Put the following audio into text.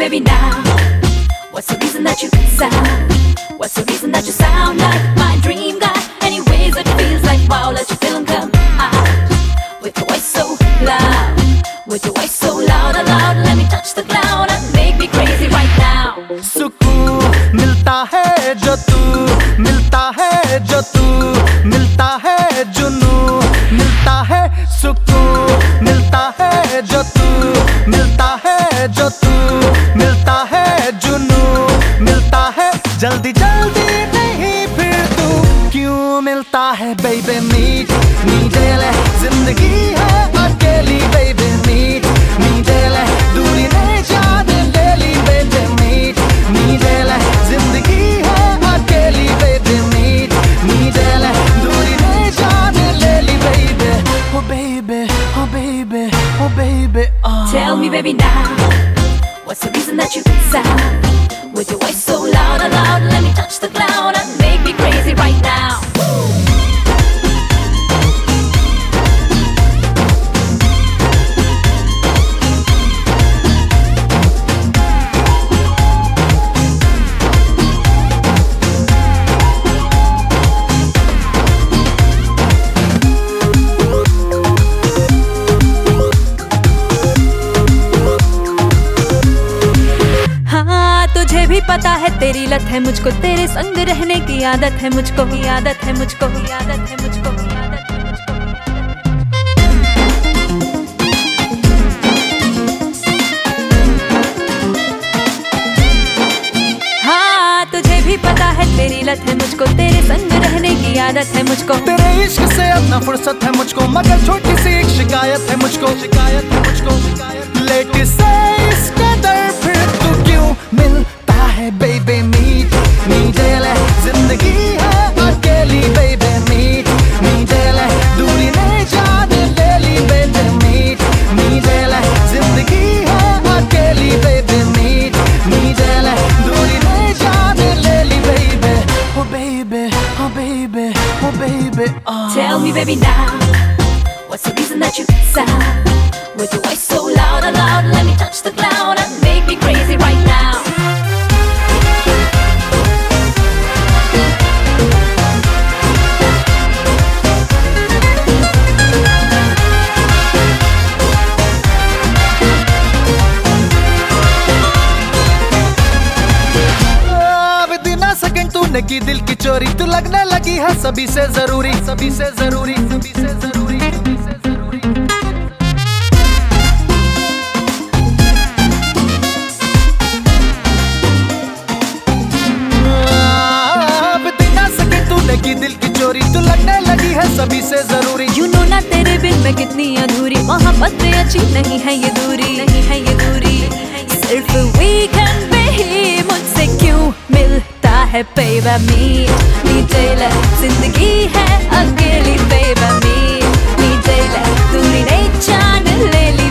baby now. What's the reason that you sound? What's the reason that you sound like my dream guy? Anyways, it feels like wow, let your feeling come out. With your voice so loud, with your voice so loud, loud. Let me touch the cloud and make me crazy right now. सुकून मिलता है जो तू, मिलता है जो तू, मिलता है जुनू, मिलता है सुकून, मिलता है जो तू, मिलता है जो तू, मिलता है जुनू, मिलता है जल्दी जल्दी नहीं फिर तू क्यों मिलता है बेबी मीट मीडेले जिंदगी है अकेली बेबी मीट मीडेले दूरी नहीं जाने ले ली बेबी मीट मीडेले जिंदगी है अकेली बेबी मीट मीडेले दूरी नहीं जाने ले ली baby oh baby oh baby oh baby oh. Tell me baby now, what's the reason that you sound? With your voice so loud, loud, let me touch the cloud and make me crazy right now. तुझे भी पता है तेरी लत है मुझको, तेरे संग रहने की आदत है मुझको, आदत है मुझको, आदत है मुझको, आदत है मुझको। हाँ तुझे भी पता है तेरी लत है मुझको, तेरे संग रहने की आदत है मुझको। तेरे इश्क से अब ना फुर्सत है मुझको, मगर छोटी सी एक शिकायत है मुझको, शिकायत है मुझको, शिकायत। लेट से इसका दर फिर तू क्यों मिलता है बेबी मीट मीडेले जिंदगी है अकेली बेबी मीट मीडेले दूरी नहीं जाने ले ली बेबी मीट मीडेले जिंदगी है अकेली बेबी मीट मीडेले दूरी नहीं जाने ले ली baby oh baby oh baby oh baby oh. Tell me baby now, what's the reason that you sound? With your voice so loud, loud, let me touch the cloud and make me crazy right now. तूने की दिल की चोरी, तू लगने लगी है सभी से जरूरी, सभी से जरूरी, सभी से जरूरी, सभी से जरूरी। अब ना सके तूने की दिल की चोरी, तू लगने लगी है सभी से जरूरी। You know ना तेरे बिन मैं कितनी अधूरी, मोहब्बत में अच्छी नहीं है ये दूरी, नहीं है ये दूरी। सिर्फ वीकेंड पे ही मुझसे क्यों मिलता है बेबी मीट मीडेले जिंदगी है अकेली बेबी मीट मीडेले दूरी नहीं जाने ले ली